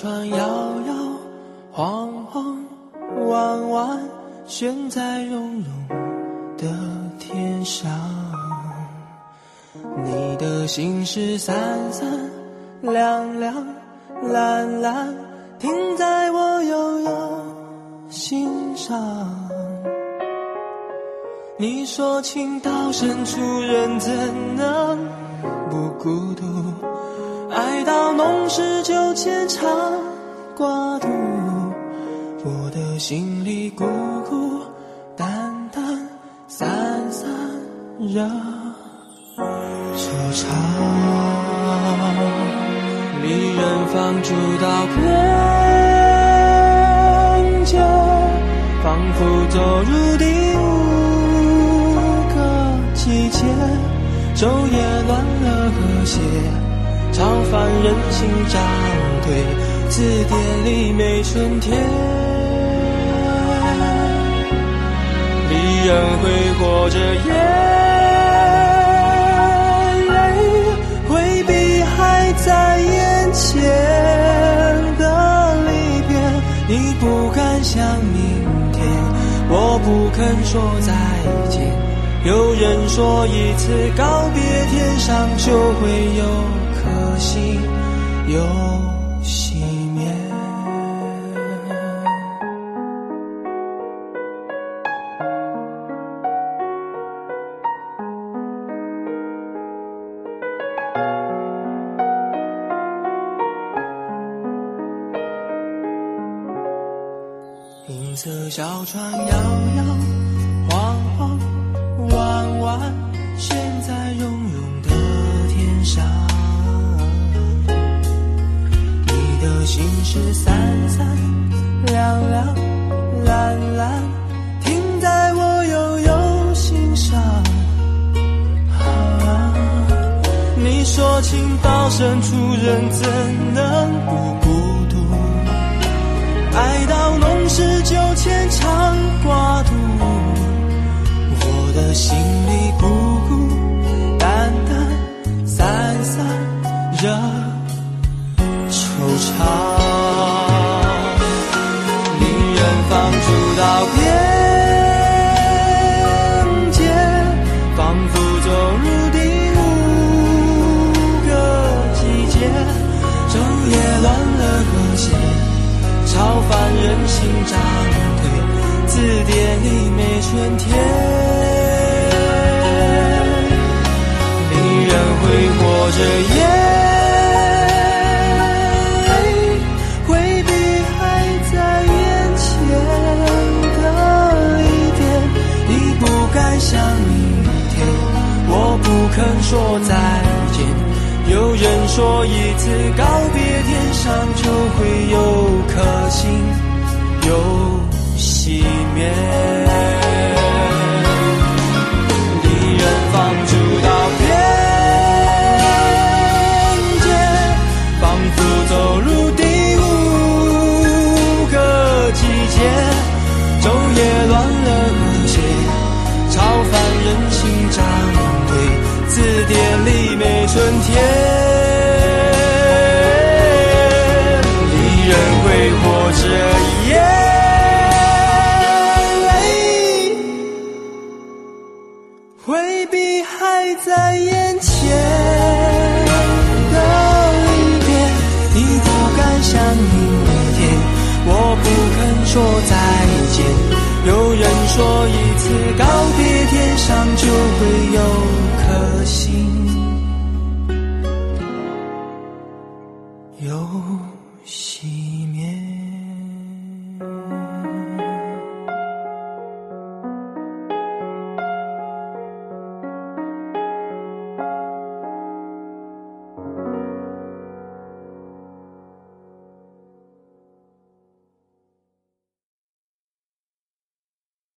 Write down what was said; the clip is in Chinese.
船摇摇晃晃，弯弯悬在绒绒的天上。你的心事闪闪亮亮蓝蓝，停在我悠悠心上。你说情到深处人怎能不孤独，爱到浓时就牵肠挂肚，我的心里孤孤单单散散惹惆怅。离人放逐到边界，仿佛走入第五个季节，昼夜乱了和谐，超凡人心涨退，字典里没春天。离人挥霍着眼泪，回避还在眼前的离别。你不敢想明天，我不肯说再见。有人说一次告别，天上就会有颗星又熄灭。银色小船摇摇晃晃，弯弯悬在绒绒的天上。你的心事闪闪亮亮蓝蓝，停在我悠悠心上。你说情到深处人怎能不孤独，爱到浓时就牵肠挂肚，我的心里孤孤单单散散惹惆怅。离人放逐到边界，仿佛走入第五个季节，昼夜乱了和谐，超凡人心涨退，字典里没春天。离人挥霍着眼泪，回避还在眼前的离别。你不敢想明天，我不肯说再见。有人说一次告别，天上就会有颗星又熄灭。离人放逐到边界，仿佛走入第五个季节，昼夜乱了和谐，超凡人心涨退，字典里没春天。离人挥霍着眼泪，回避还在眼前的离别。你不敢想明天，我不肯说再见。有人说一次告别，天上